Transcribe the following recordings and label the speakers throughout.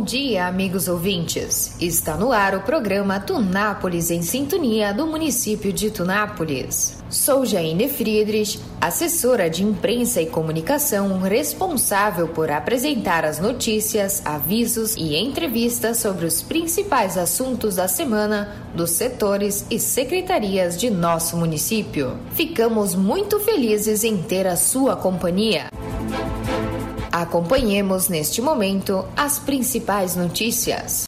Speaker 1: Bom dia, amigos ouvintes. Está no ar o programa Tunápolis em Sintonia do município de Tunápolis. Sou Jaine Friedrich, assessora de imprensa e comunicação responsável por apresentar as notícias, avisos e entrevistas sobre os principais assuntos da semana dos setores e secretarias de nosso município. Ficamos muito felizes em ter a sua companhia. Acompanhemos neste momento as principais notícias.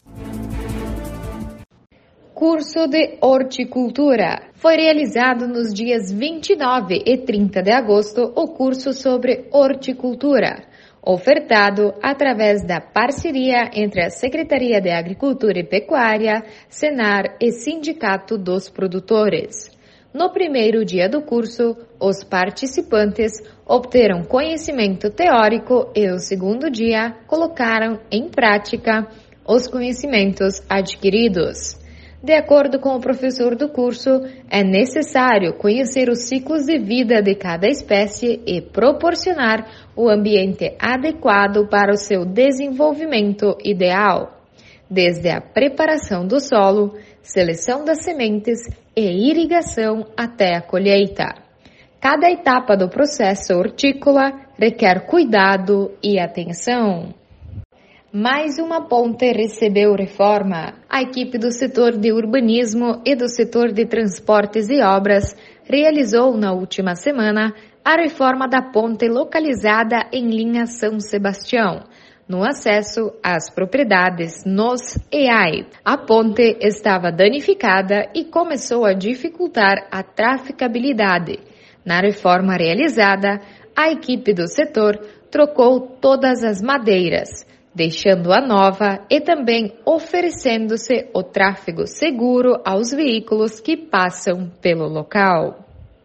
Speaker 1: Curso de Horticultura. Foi realizado nos dias 29 e 30 de agosto o curso sobre horticultura, ofertado através da parceria entre a Secretaria de Agricultura e Pecuária, Senar e Sindicato dos Produtores. No primeiro dia do curso, os participantes obteram conhecimento teórico e o segundo dia colocaram em prática os conhecimentos adquiridos. De acordo com o professor do curso, é necessário conhecer os ciclos de vida de cada espécie e proporcionar o ambiente adequado para o seu desenvolvimento ideal, desde a preparação do solo, seleção das sementes e irrigação até a colheita. Cada etapa do processo hortícola requer cuidado e atenção. Mais uma ponte recebeu reforma. A equipe do setor de urbanismo e do setor de transportes e obras realizou na última semana a reforma da ponte localizada em linha São Sebastião, no acesso às propriedades Nos EAI. A ponte estava danificada e começou a dificultar a traficabilidade. Na reforma realizada, a equipe do setor trocou todas as madeiras, deixando a nova e também oferecendo-se o tráfego seguro aos veículos que passam pelo local.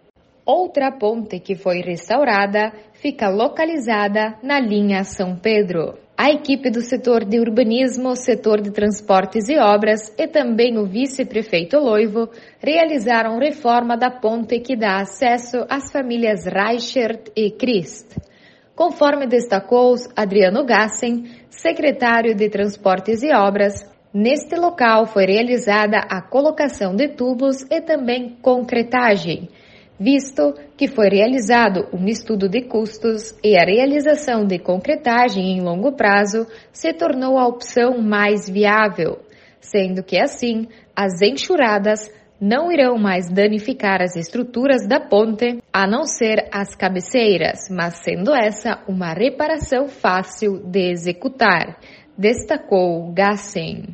Speaker 1: Outra ponte que foi restaurada fica localizada na linha São Pedro. A equipe do setor de urbanismo, setor de transportes e obras e também o vice-prefeito Loivo realizaram reforma da ponte que dá acesso às famílias Reichert e Christ. Conforme destacou Adriano Gassen, secretário de Transportes e Obras, neste local foi realizada a colocação de tubos e também concretagem, visto que foi realizado um estudo de custos e a realização de concretagem em longo prazo se tornou a opção mais viável, sendo que assim as enxurradas não irão mais danificar as estruturas da ponte, a não ser as cabeceiras, mas sendo essa uma reparação fácil de executar, destacou Gassen.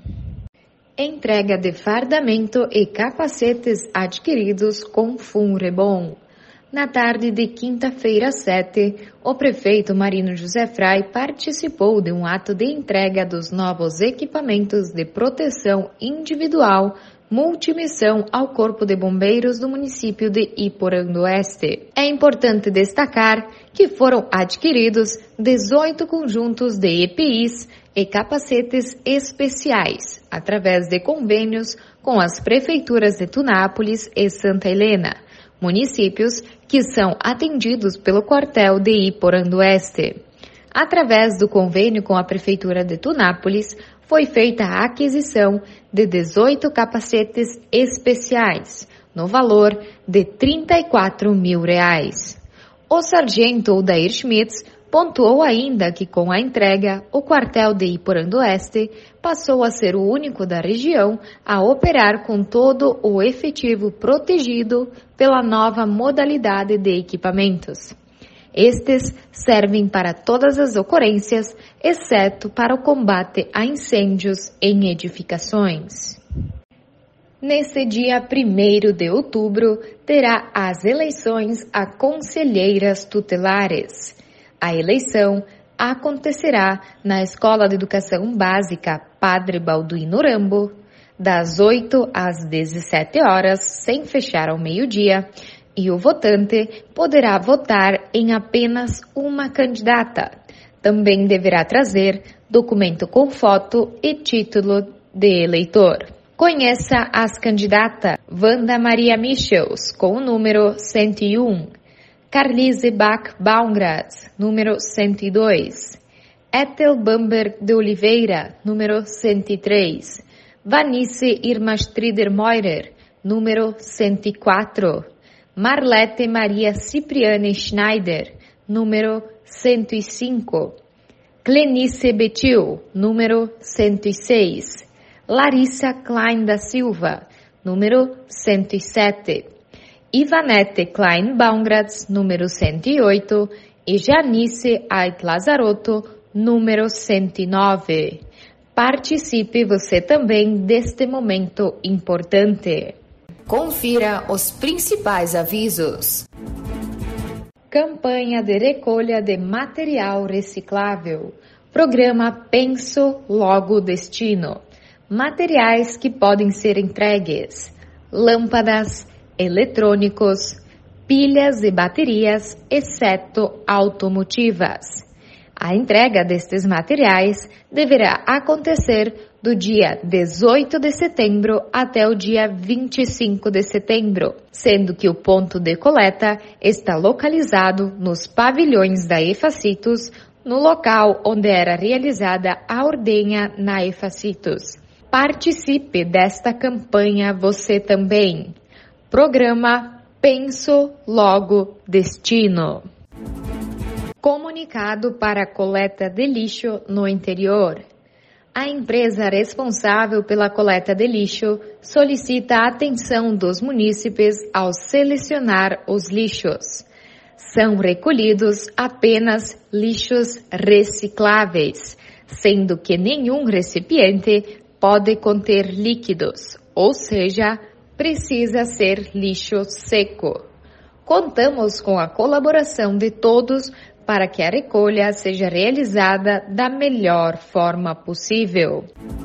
Speaker 1: Entrega de fardamento e capacetes adquiridos com Funrebon. Na tarde de quinta-feira 7, o prefeito Marino José Frei participou de um ato de entrega dos novos equipamentos de proteção individual multimissão ao Corpo de Bombeiros do município de Iporã do Oeste. É importante destacar que foram adquiridos 18 conjuntos de EPIs e capacetes especiais, através de convênios com as prefeituras de Tunápolis e Santa Helena, municípios que são atendidos pelo quartel de Iporã do Oeste. Através do convênio com a prefeitura de Tunápolis, foi feita a aquisição de 18 capacetes especiais, no valor de R$ 34 mil. O sargento Odair Schmitz pontuou ainda que com a entrega, o quartel de Iporã do Oeste passou a ser o único da região a operar com todo o efetivo protegido pela nova modalidade de equipamentos. Estes servem para todas as ocorrências, exceto para o combate a incêndios em edificações. Nesse dia 1º de outubro, terá as eleições a conselheiras tutelares. A eleição acontecerá na Escola de Educação Básica Padre Balduino Rambo, das 8 às 17 horas, sem fechar ao meio-dia, e o votante poderá votar em apenas uma candidata. Também deverá trazer documento com foto e título de eleitor. Conheça as candidatas: Wanda Maria Michels, com o número 101, Carlise Bach Baumgratz, número 102, Ethel Bamberg de Oliveira, número 103. Vanice Irma Strider Meurer, número 104. Marlete Maria Cipriane Schneider, número 105. Clenice Betil, número 106. Larissa Klein da Silva, número 107. Ivanete Klein Baumgratz, número 108. E Janice Ait Lazarotto, número 109. Participe você também deste momento importante. Confira os principais avisos. Campanha de recolha de material reciclável. Programa Penso Logo Destino. Materiais que podem ser entregues: lâmpadas, eletrônicos, pilhas e baterias, exceto automotivas. A entrega destes materiais deverá acontecer do dia 18 de setembro até o dia 25 de setembro, sendo que o ponto de coleta está localizado nos pavilhões da Efacitos, no local onde era realizada a ordenha na Efacitos. Participe desta campanha você também. Programa Penso Logo Destino. Comunicado para a coleta de lixo no interior. A empresa responsável pela coleta de lixo solicita a atenção dos munícipes ao selecionar os lixos. São recolhidos apenas lixos recicláveis, sendo que nenhum recipiente pode conter líquidos, ou seja, precisa ser lixo seco. Contamos com a colaboração de todos para que a recolha seja realizada da melhor forma possível.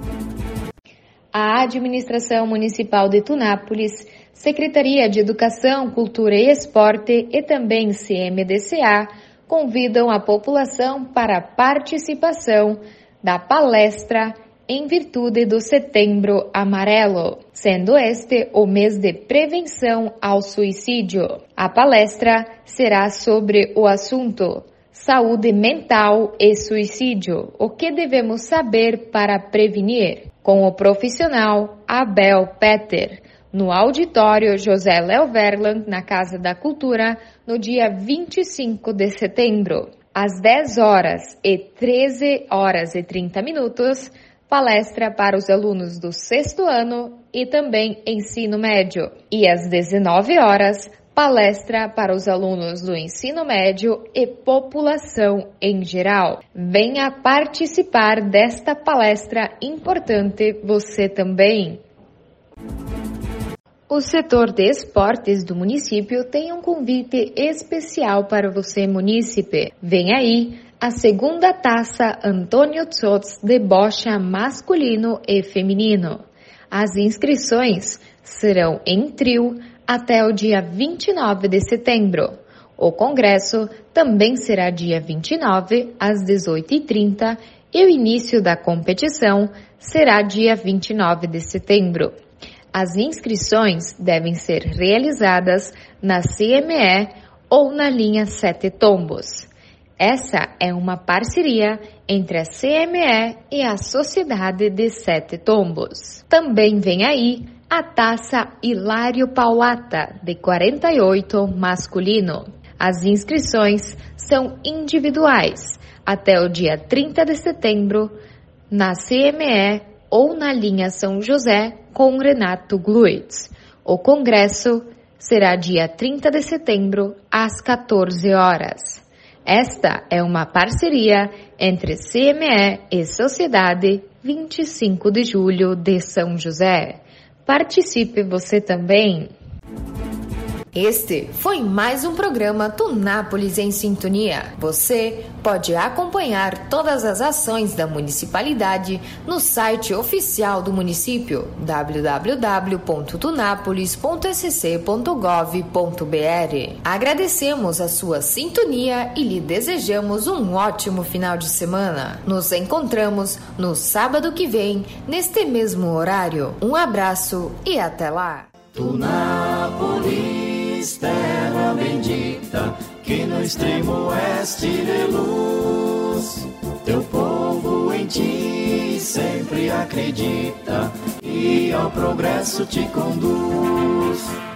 Speaker 1: A Administração Municipal de Tunápolis, Secretaria de Educação, Cultura e Esporte e também CMDCA convidam a população para a participação da palestra em virtude do Setembro Amarelo, sendo este o mês de prevenção ao suicídio. A palestra será sobre o assunto Saúde Mental e Suicídio, o que devemos saber para prevenir, com o profissional Abel Peter, no auditório José Léo Verland, na Casa da Cultura, no dia 25 de setembro, às 10 horas e 13 horas e 30 minutos, palestra para os alunos do 6º ano e também ensino médio. E às 19 horas, palestra para os alunos do ensino médio e população em geral. Venha participar desta palestra importante você também. O setor de esportes do município tem um convite especial para você, munícipe. Vem aí a segunda taça Antônio Tsotz de bocha masculino e feminino. As inscrições serão em trio até o dia 29 de setembro. O congresso também será dia 29, às 18h30, e o início da competição será dia 29 de setembro. As inscrições devem ser realizadas na CME ou na linha 7 Tombos. Essa é uma parceria entre a CME e a Sociedade de 7 Tombos. Também vem aí a taça Hilário Paulata, de 48 masculino. As inscrições são individuais até o dia 30 de setembro na CME ou na linha São José com Renato Gluitz. O congresso será dia 30 de setembro às 14 horas. Esta é uma parceria entre CME e Sociedade 25 de Julho de São José. Participe você também! Este foi mais um programa Tunápolis em Sintonia. Você pode acompanhar todas as ações da municipalidade no site oficial do município www.tunapolis.sc.gov.br. Agradecemos a sua sintonia e lhe desejamos um ótimo final de semana. Nos encontramos no sábado que vem, neste mesmo horário. Um abraço e até lá!
Speaker 2: Tunápolis, terra bendita, que no extremo oeste de luz Teu povo em ti sempre acredita e ao progresso te conduz.